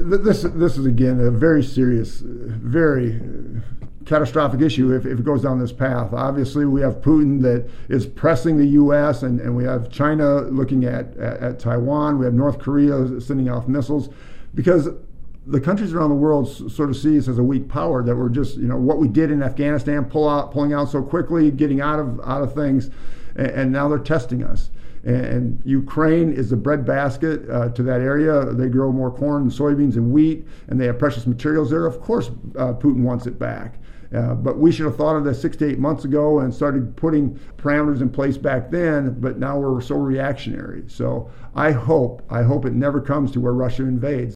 this is again a very serious, very catastrophic issue if it goes down this path. Obviously, we have Putin that is pressing the U.S. and we have China looking at Taiwan. We have North Korea sending off missiles because the countries around the world sort of see us as a weak power, that we're just, what we did in Afghanistan, pulling out so quickly, getting out of things, and now they're testing us. And Ukraine is the breadbasket to that area. They grow more corn and soybeans and wheat, and they have precious materials there. Of course, Putin wants it back. But we should have thought of this 6 to 8 months ago and started putting parameters in place back then, but now we're so reactionary. So I hope it never comes to where Russia invades.